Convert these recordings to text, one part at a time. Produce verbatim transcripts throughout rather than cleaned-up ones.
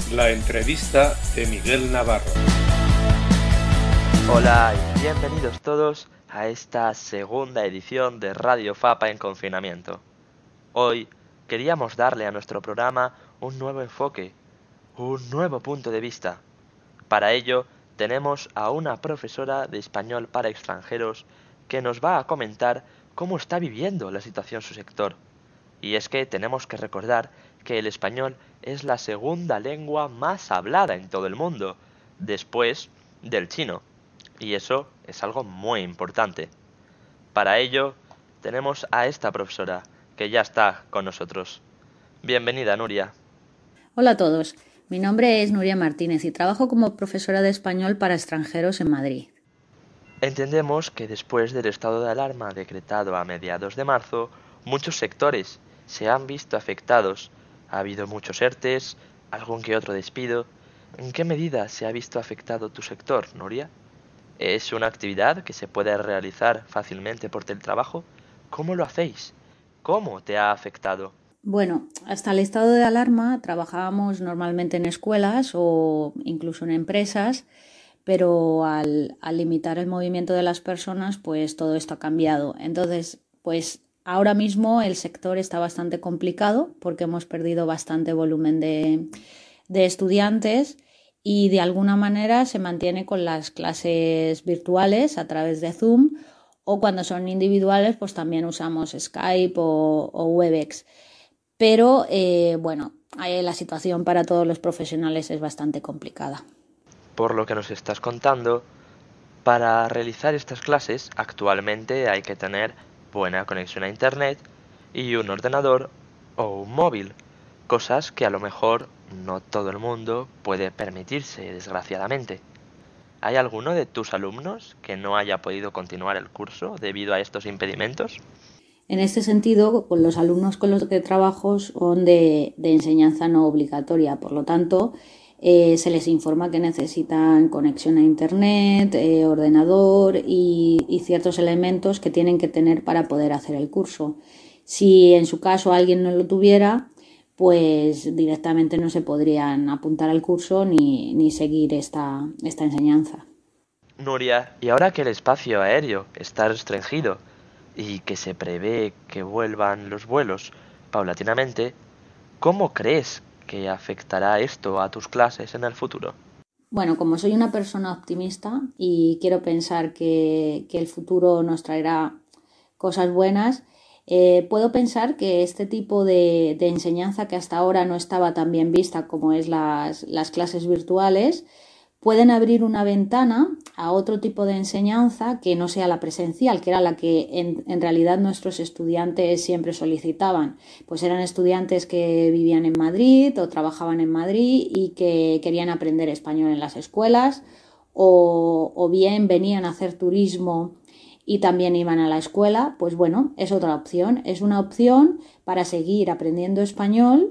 La entrevista de Miguel Navarro. Hola y bienvenidos todos a esta segunda edición de Radio Fapa en confinamiento. Hoy queríamos darle a nuestro programa un nuevo enfoque, un nuevo punto de vista. Para ello tenemos a una profesora de español para extranjeros que nos va a comentar cómo está viviendo la situación su sector. Y es que tenemos que recordar que el español es la segunda lengua más hablada en todo el mundo, después del chino. Y eso es algo muy importante. Para ello, tenemos a esta profesora, que ya está con nosotros. Bienvenida, Nuria. Hola a todos, mi nombre es Nuria Martínez y trabajo como profesora de español para extranjeros en Madrid. Entendemos que después del estado de alarma decretado a mediados de marzo, muchos sectores se han visto afectados. Ha habido muchos ERTES, algún que otro despido. ¿En qué medida se ha visto afectado tu sector, Nuria? ¿Es una actividad que se puede realizar fácilmente por teletrabajo? ¿Cómo lo hacéis? ¿Cómo te ha afectado? Bueno, hasta el estado de alarma trabajábamos normalmente en escuelas o incluso en empresas, pero al, al limitar el movimiento de las personas, pues todo esto ha cambiado. Entonces, pues ahora mismo el sector está bastante complicado porque hemos perdido bastante volumen de, de estudiantes y de alguna manera se mantiene con las clases virtuales a través de Zoom, o cuando son individuales pues también usamos Skype o, o Webex. Pero eh, bueno, la situación para todos los profesionales es bastante complicada. Por lo que nos estás contando, para realizar estas clases actualmente hay que tener buena conexión a internet y un ordenador o un móvil, cosas que a lo mejor no todo el mundo puede permitirse, desgraciadamente. ¿Hay alguno de tus alumnos que no haya podido continuar el curso debido a estos impedimentos? En este sentido, con los alumnos con los que trabajo son de, de enseñanza no obligatoria, por lo tanto, eh, se les informa que necesitan conexión a internet, eh, ordenador y, y ciertos elementos que tienen que tener para poder hacer el curso. Si en su caso alguien no lo tuviera, pues directamente no se podrían apuntar al curso ni, ni seguir esta, esta enseñanza. Nuria, y ahora que el espacio aéreo está restringido y que se prevé que vuelvan los vuelos paulatinamente, ¿cómo crees que afectará esto a tus clases en el futuro? Bueno, como soy una persona optimista y quiero pensar que, que el futuro nos traerá cosas buenas, eh, puedo pensar que este tipo de, de enseñanza que hasta ahora no estaba tan bien vista como es las, las clases virtuales, pueden abrir una ventana a otro tipo de enseñanza que no sea la presencial, que era la que en, en realidad nuestros estudiantes siempre solicitaban. Pues eran estudiantes que vivían en Madrid o trabajaban en Madrid y que querían aprender español en las escuelas, o, o bien venían a hacer turismo y también iban a la escuela. Pues bueno, es otra opción, es una opción para seguir aprendiendo español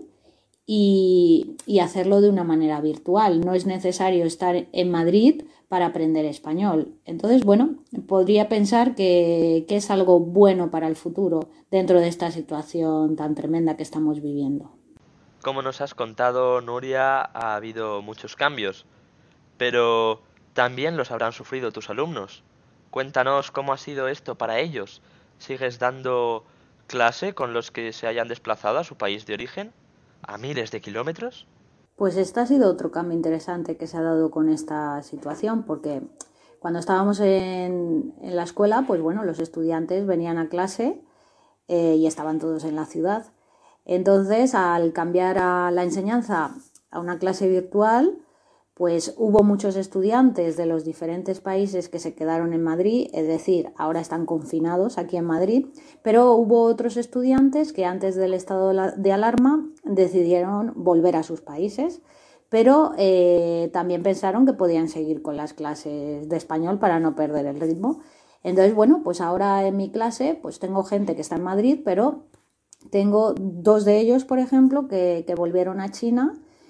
y, y hacerlo de una manera virtual. No es necesario estar en Madrid para aprender español. Entonces, bueno, podría pensar que, que es algo bueno para el futuro dentro de esta situación tan tremenda que estamos viviendo. Como nos has contado, Nuria, ha habido muchos cambios, pero también los habrán sufrido tus alumnos. Cuéntanos cómo ha sido esto para ellos. ¿Sigues dando clase con los que se hayan desplazado a su país de origen? ¿A miles de kilómetros? Pues este ha sido otro cambio interesante que se ha dado con esta situación, porque cuando estábamos en, en la escuela, pues bueno, los estudiantes venían a clase eh, y estaban todos en la ciudad. Entonces, al cambiar a la enseñanza a una clase virtual, pues hubo muchos estudiantes de los diferentes países que se quedaron en Madrid, es decir, ahora están confinados aquí en Madrid, pero hubo otros estudiantes que antes del estado de alarma decidieron volver a sus países, pero eh, también pensaron que podían seguir con las clases de español para no perder el ritmo. Entonces, bueno, pues ahora en mi clase pues tengo gente que está en Madrid, pero tengo dos de ellos, por ejemplo, que, que volvieron a China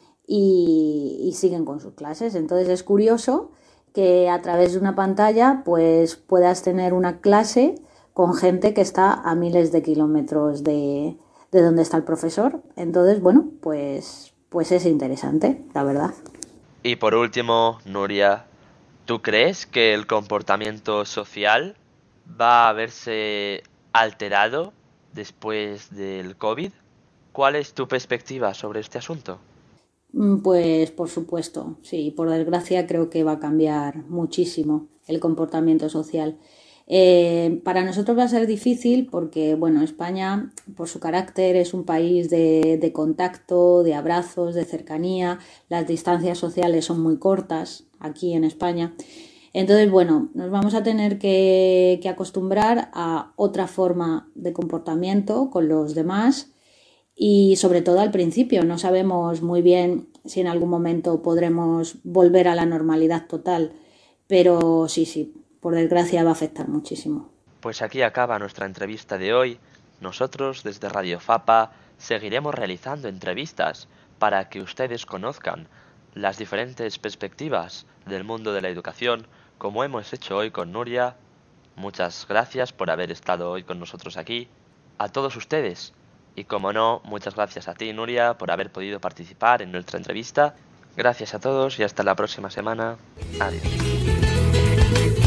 y, y siguen con sus clases. Entonces es curioso que a través de una pantalla pues puedas tener una clase con gente que está a miles de kilómetros de, de donde está el profesor. Entonces, bueno, pues pues es interesante, la verdad. Y por último, Nuria, ¿tú crees que el comportamiento social va a verse alterado después del COVID? ¿Cuál es tu perspectiva sobre este asunto? Mm, Pues por supuesto, sí, por desgracia creo que va a cambiar muchísimo el comportamiento social. Eh, para nosotros va a ser difícil porque, bueno, España, por su carácter, es un país de, de contacto, de abrazos, de cercanía. Las distancias sociales son muy cortas aquí en España. Entonces, bueno, nos vamos a tener que, que acostumbrar a otra forma de comportamiento con los demás y sobre todo al principio no sabemos muy bien si en algún momento podremos volver a la normalidad total, pero sí, sí, por desgracia va a afectar muchísimo. Pues aquí acaba nuestra entrevista de hoy. Nosotros desde Radio Fapa seguiremos realizando entrevistas para que ustedes conozcan las diferentes perspectivas del mundo de la educación, como hemos hecho hoy con Nuria. Muchas gracias por haber estado hoy con nosotros aquí. A todos ustedes. Y como no, muchas gracias a ti, Nuria, por haber podido participar en nuestra entrevista. Gracias a todos y hasta la próxima semana. Adiós.